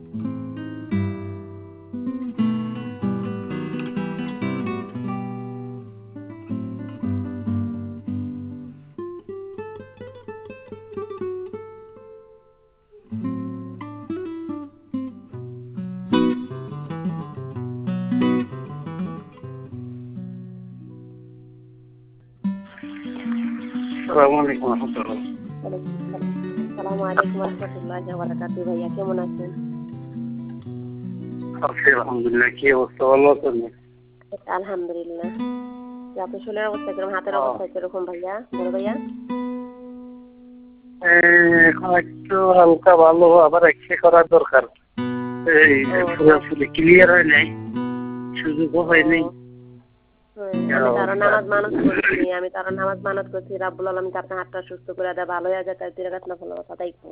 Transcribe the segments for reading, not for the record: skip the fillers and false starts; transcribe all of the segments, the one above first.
আসসালামু আলাইকুম রহমতুল্লাহ। আসসালামু আলাইকুম রহমতুল্লাহি ওয়া বারাকাতুহু। ভাইয়া কেমন আছেন? আছি আলহামদুলিল্লাহ। কি অবস্থা, ভালো আছেন? আলহামদুলিল্লাহ। আপনার শরীরের অবস্থা কিরকম, হাতের অবস্থা কিরকম ভাইয়া, বড় ভাইয়া? এখন একটু হালকা ভালো, আবার এক্সরে করার দরকার। এই পুরোপুরি ক্লিয়ার হয় নাই, সুযোগও হয় নাই। আমি তার নামাজ মানত করছি রাব্বুল আলামিন আপনার হাতটা সুস্থ করে দেয়, ভালো হয়ে যায়, তাই তিরে গাছ না ভালো কথা তাই কোন।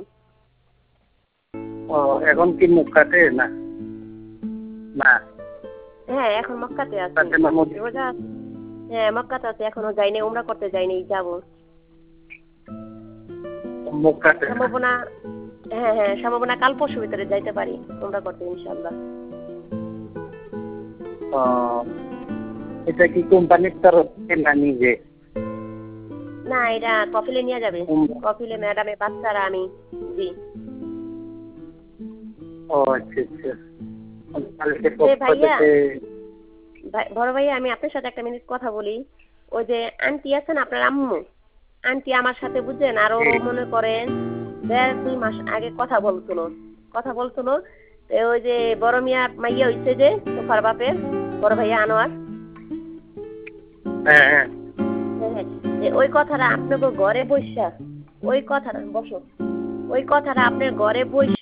এখন কি মুখ কাটে না? না, হ্যাঁ এখন মক্কাতে আছি। রোজা, হ্যাঁ মক্কাতে আছি, এখনো যাইনি, উমরা করতে যাইনি, যাবো। মুখ কাটে সম্ভাবনা, হ্যাঁ সম্ভাবনা কাল পরশু ভিতরে যাইতে পারি উমরা করতে ইনশাআল্লাহ। এটা কি কোম্পানির তরফ থেকে না নিজে? না এটা কফিলে নিয়ে যাবে, কফিলে ম্যাডামে বাচ্চারা আমি। জি ভাইয়া, বড় ভাইয়া আমি আপনার সাথে একটা মিনিট কথা বলি। ওই যে আন্টি আছেন আপনার আম্মু, আন্টি আমার সাথে বুঝছেন আরো মনে করেন 1.5-2 মাস আগে কথা বলছিল। ওই যে বড় মিয়া মাইয়া হইছে যে তোফার বাপের বড় ভাইয়া আনোয়ার, হ্যাঁ ওই কথাটা আপনাকে ঘরে বসা, ওই কথাটা বসো, ওই কথাটা আপনার ঘরে বসে